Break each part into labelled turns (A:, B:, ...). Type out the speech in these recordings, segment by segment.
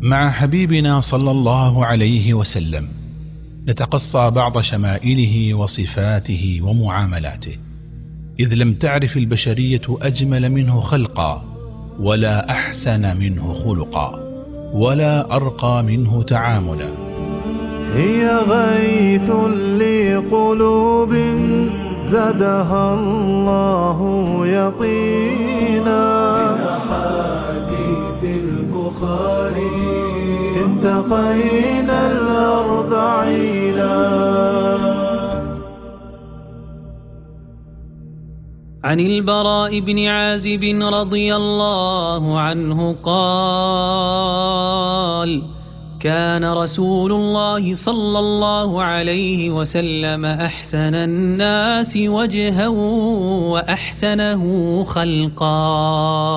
A: مع حبيبنا صلى الله عليه وسلم نتقصى بعض شمائله وصفاته ومعاملاته، إذ لم تعرف البشرية أجمل منه خلقا، ولا أحسن منه خلقا، ولا أرقى منه تعاملا.
B: هي غيث لقلوب زادها الله يقينا، أحاديث البخاري انتقينا الأرض عينا.
C: عن البراء بن عازب رضي الله عنه قال: كان رسول الله صلى الله عليه وسلم أحسن الناس وجها وأحسنه خلقا.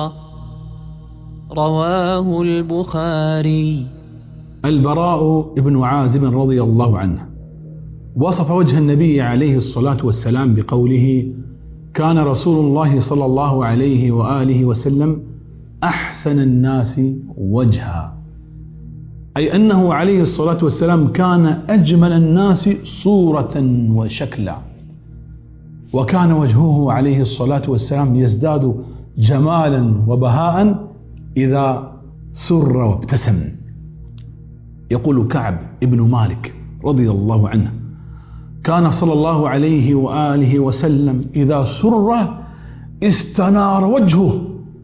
C: رواه البخاري.
D: البراء بن عازب رضي الله عنه وصف وجه النبي عليه الصلاة والسلام بقوله: كان رسول الله صلى الله عليه وآله وسلم أحسن الناس وجها، أي أنه عليه الصلاة والسلام كان أجمل الناس صورة وشكلا، وكان وجهه عليه الصلاة والسلام يزداد جمالا وبهاء إذا سر وابتسم. يقول كعب ابن مالك رضي الله عنه: كان صلى الله عليه وآله وسلم إذا سر استنار وجهه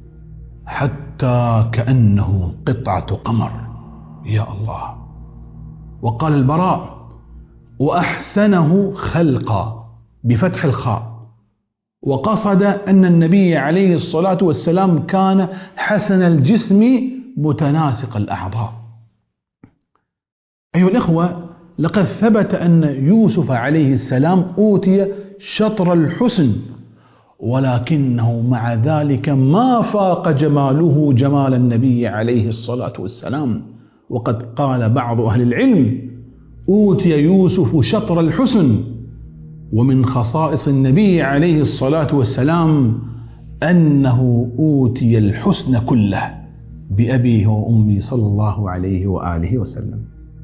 D: حتى كأنه قطعة قمر. يا الله. وقال البراء: وأحسنه خلقا بفتح الخاء، وقصد أن النبي عليه الصلاة والسلام كان حسن الجسم متناسق الأعضاء. أيها الإخوة، لقد ثبت أن يوسف عليه السلام أوتي شطر الحسن، ولكنه مع ذلك ما فاق جماله جمال النبي عليه الصلاة والسلام. وقد قال بعض أهل العلم: أوتي يوسف شطر الحسن. ومن خصائص النبي عليه الصلاة والسلام أنه أوتي الحسن كله بأبيه وأمي صلى الله عليه وآله وسلم.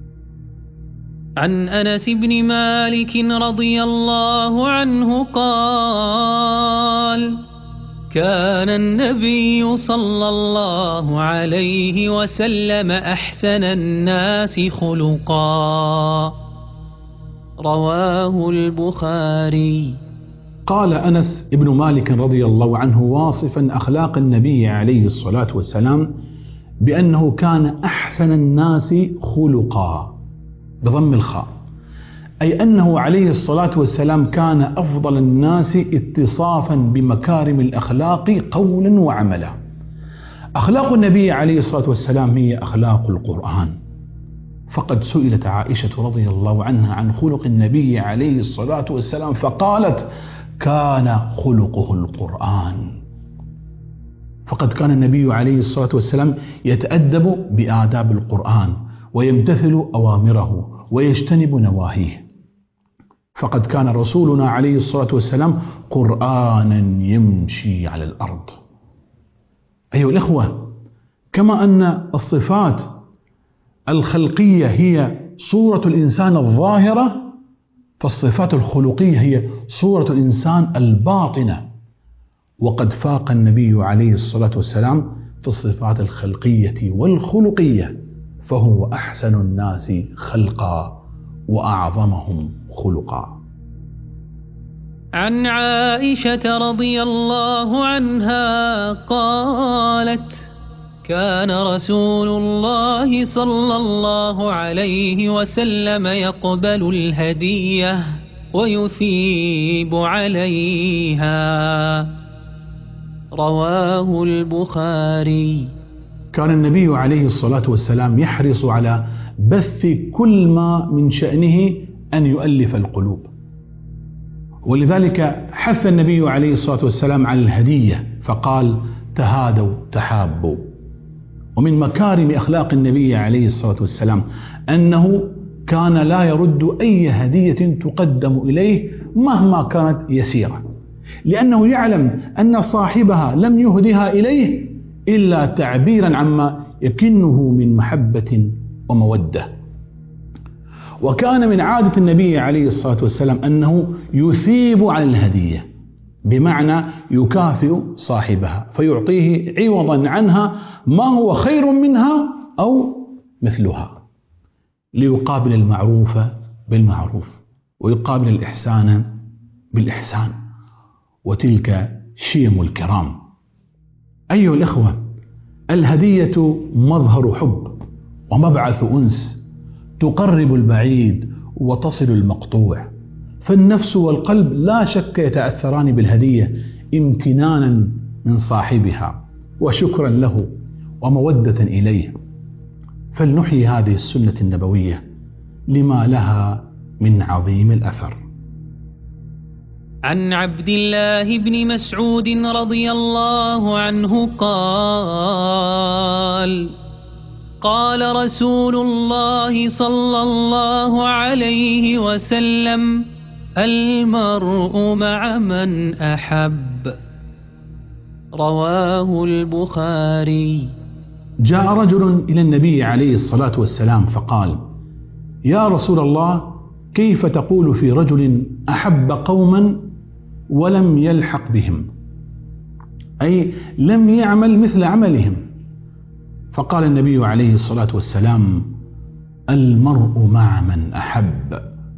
C: عن أنس بن مالك رضي الله عنه قال: كان النبي صلى الله عليه وسلم أحسن الناس خلقا. رواه البخاري.
D: قال أنس بن مالك رضي الله عنه واصفا أخلاق النبي عليه الصلاة والسلام بأنه كان أحسن الناس خلقا بضم الخاء، أي أنه عليه الصلاة والسلام كان أفضل الناس اتصافا بمكارم الأخلاق قولا وعملا. أخلاق النبي عليه الصلاة والسلام هي أخلاق القرآن، فقد سئلت عائشة رضي الله عنها عن خلق النبي عليه الصلاة والسلام فقالت: كان خلقه القرآن. فقد كان النبي عليه الصلاة والسلام يتأدب بآداب القرآن ويمتثل أوامره ويجتنب نواهيه. فقد كان رسولنا عليه الصلاة والسلام قرآنا يمشي على الأرض. أيها الإخوة، كما أن الصفات الخلقية هي صورة الإنسان الظاهرة، فالصفات الخلقية هي صورة الإنسان الباطنة. وقد فاق النبي عليه الصلاة والسلام في الصفات الخلقية والخلقية، فهو أحسن الناس خلقا وأعظمهم خلقا.
C: عن عائشة رضي الله عنها قالت: كان رسول الله صلى الله عليه وسلم يقبل الهدية ويثيب عليها. رواه البخاري.
D: كان النبي عليه الصلاة والسلام يحرص على بث كل ما من شأنه أن يؤلف القلوب، ولذلك حث النبي عليه الصلاة والسلام على الهدية فقال: تهادوا تحابوا. ومن مكارم أخلاق النبي عليه الصلاة والسلام أنه كان لا يرد أي هدية تقدم إليه مهما كانت يسيرة، لأنه يعلم أن صاحبها لم يهدها إليه إلا تعبيرا عما يكنه من محبة ومودة. وكان من عادة النبي عليه الصلاة والسلام أنه يثيب على الهدية، بمعنى يكافئ صاحبها فيعطيه عوضا عنها ما هو خير منها أو مثلها، ليقابل المعروف بالمعروف ويقابل الإحسان بالإحسان، وتلك شيم الكرام. أيها الإخوة، الهدية مظهر حب ومبعث أنس، تقرب البعيد وتصل المقطوع، فالنفس والقلب لا شك يتأثران بالهدية امتنانا من صاحبها وشكرا له ومودة إليه. فلنحيي هذه السنة النبوية لما لها من عظيم الأثر.
C: عن عبد الله بن مسعود رضي الله عنه قال: قال رسول الله صلى الله عليه وسلم: المرء مع من أحب. رواه البخاري.
D: جاء رجل إلى النبي عليه الصلاة والسلام فقال: يا رسول الله، كيف تقول في رجل أحب قوما ولم يلحق بهم، أي لم يعمل مثل عملهم؟ فقال النبي عليه الصلاة والسلام: المرء مع من أحب.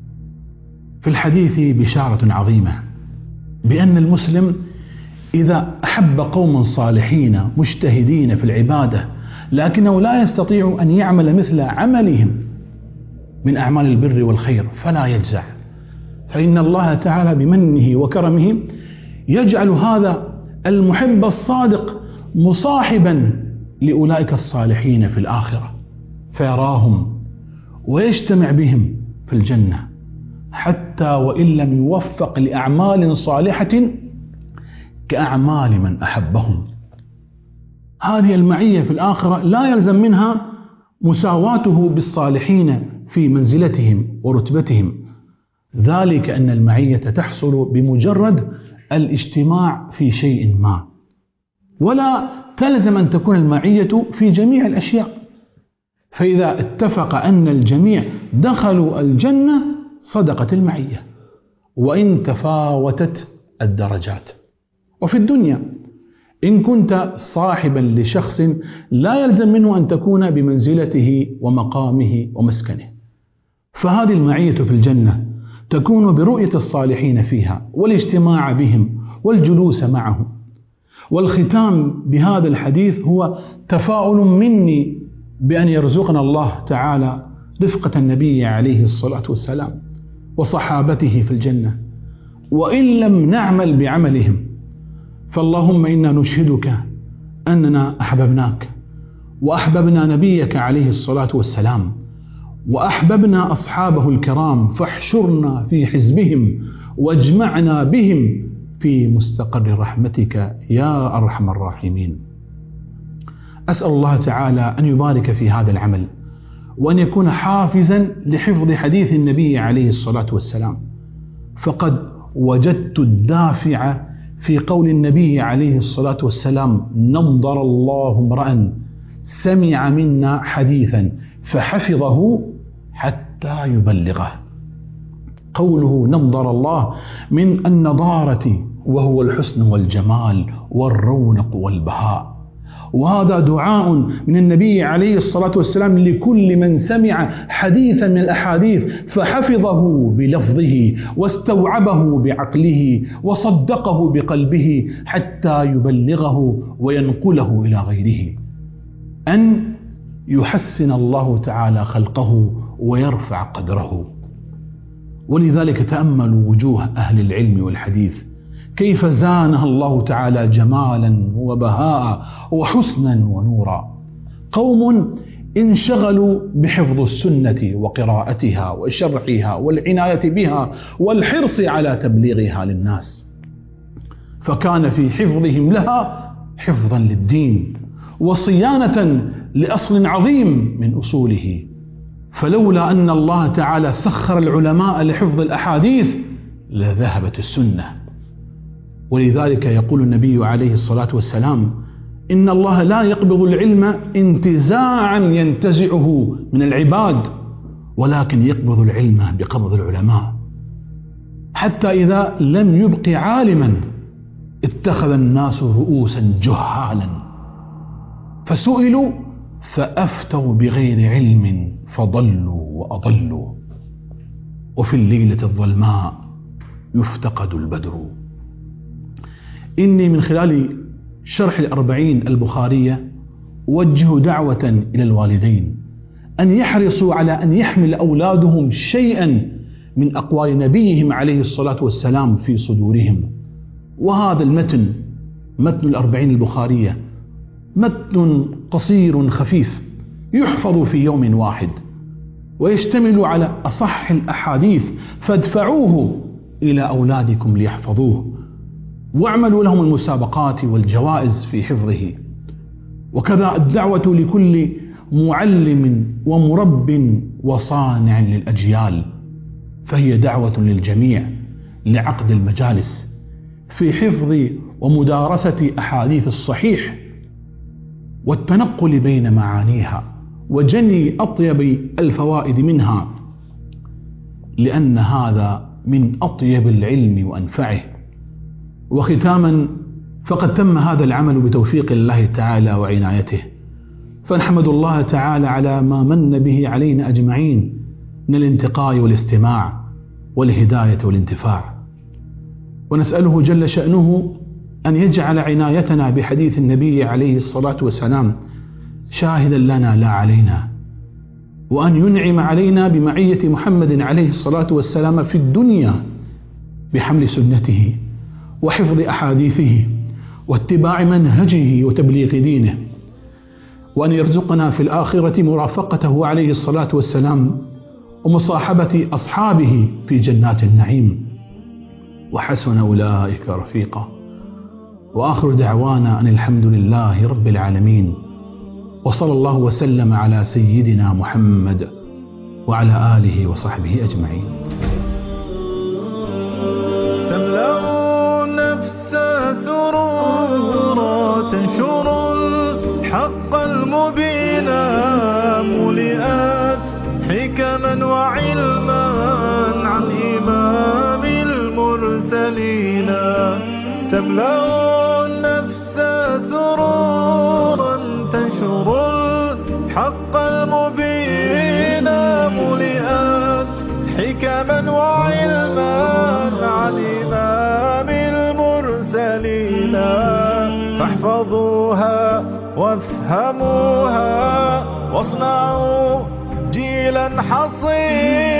D: في الحديث بشارة عظيمة بأن المسلم إذا أحب قوما صالحين مجتهدين في العبادة لكنه لا يستطيع أن يعمل مثل عملهم من أعمال البر والخير فلا يجزع، فإن الله تعالى بمنه وكرمه يجعل هذا المحب الصادق مصاحبا لأولئك الصالحين في الآخرة، فيراهم ويجتمع بهم في الجنة، حتى وإن لم يوفق لأعمال صالحة كأعمال من أحبهم. هذه المعية في الآخرة لا يلزم منها مساواته بالصالحين في منزلتهم ورتبتهم، ذلك أن المعية تحصل بمجرد الاجتماع في شيء ما، ولا تلزم أن تكون المعية في جميع الأشياء. فإذا اتفق أن الجميع دخلوا الجنة صدقت المعية وإن تفاوتت الدرجات. وفي الدنيا إن كنت صاحبا لشخص لا يلزم منه أن تكون بمنزلته ومقامه ومسكنه، فهذه المعية في الجنة تكون برؤية الصالحين فيها والاجتماع بهم والجلوس معهم. والختام بهذا الحديث هو تفاؤل مني بأن يرزقنا الله تعالى رفقة النبي عليه الصلاة والسلام وصحابته في الجنة، وإن لم نعمل بعملهم فاللهم إنا نشهدك أننا أحببناك وأحببنا نبيك عليه الصلاة والسلام وأحببنا أصحابه الكرام، فاحشرنا في حزبهم واجمعنا بهم في مستقر رحمتك يا أرحم الراحمين. أسأل الله تعالى أن يبارك في هذا العمل وأن يكون حافزا لحفظ حديث النبي عليه الصلاة والسلام، فقد وجدت الدافع في قول النبي عليه الصلاة والسلام: نضر الله امرأ سمع منا حديثا فحفظه حتى يبلغه. قوله نضر الله من النضارة وهو الحسن والجمال والرونق والبهاء، وهذا دعاء من النبي عليه الصلاة والسلام لكل من سمع حديثا من الأحاديث فحفظه بلفظه واستوعبه بعقله وصدقه بقلبه حتى يبلغه وينقله إلى غيره، أن يحسن الله تعالى خلقه ويرفع قدره. ولذلك تأملوا وجوه أهل العلم والحديث كيف زانها الله تعالى جمالا وبهاء وحسنا ونورا. قوم انشغلوا بحفظ السنة وقراءتها وشرحها والعناية بها والحرص على تبليغها للناس، فكان في حفظهم لها حفظا للدين وصيانة لأصل عظيم من أصوله. فلولا أن الله تعالى سخر العلماء لحفظ الأحاديث لذهبت السنة. ولذلك يقول النبي عليه الصلاة والسلام: إن الله لا يقبض العلم انتزاعا ينتزعه من العباد، ولكن يقبض العلم بقبض العلماء، حتى إذا لم يبق عالما اتخذ الناس رؤوسا جهالا فسئلوا فأفتوا بغير علم فضلوا وأضلوا، وفي الليلة الظلماء يفتقد البدر. إني من خلال شرح الأربعين البخارية أوجه دعوة إلى الوالدين أن يحرصوا على أن يحمل أولادهم شيئا من أقوال نبيهم عليه الصلاة والسلام في صدورهم. وهذا المتن، متن الأربعين البخارية، متن قصير خفيف يحفظ في يوم واحد، ويشتمل على أصح الأحاديث، فادفعوه إلى أولادكم ليحفظوه، واعملوا لهم المسابقات والجوائز في حفظه. وكذا الدعوة لكل معلم ومرب وصانع للأجيال، فهي دعوة للجميع لعقد المجالس في حفظ ومدارسة أحاديث الصحيح والتنقل بين معانيها وجني أطيب الفوائد منها، لأن هذا من أطيب العلم وأنفعه. وختاما، فقد تم هذا العمل بتوفيق الله تعالى وعنايته، فنحمد الله تعالى على ما من به علينا أجمعين من الانتقاء والاستماع والهداية والانتفاع، ونسأله جل شأنه أن يجعل عنايتنا بحديث النبي عليه الصلاة والسلام شاهدا لنا لا علينا، وأن ينعم علينا بمعية محمد عليه الصلاة والسلام في الدنيا بحمل سنته وحفظ أحاديثه واتباع منهجه وتبليغ دينه، وأن يرزقنا في الآخرة مرافقته عليه الصلاة والسلام ومصاحبة أصحابه في جنات النعيم، وحسن أولئك رفيقا. وآخر دعوانا أن الحمد لله رب العالمين، وصلى الله وسلم على سيدنا محمد وعلى آله وصحبه أجمعين.
B: تملأ النفس سرورا، تنشر الحق المبين، ملئت حكما وعلما عن إمام المرسلين. تملأ النفس سرورا، تنشر الحق المبين، ملئت حكما وعلما عن إمام المرسلين. فاحفظوها وافهموها واصنعوا جيلا حصينا.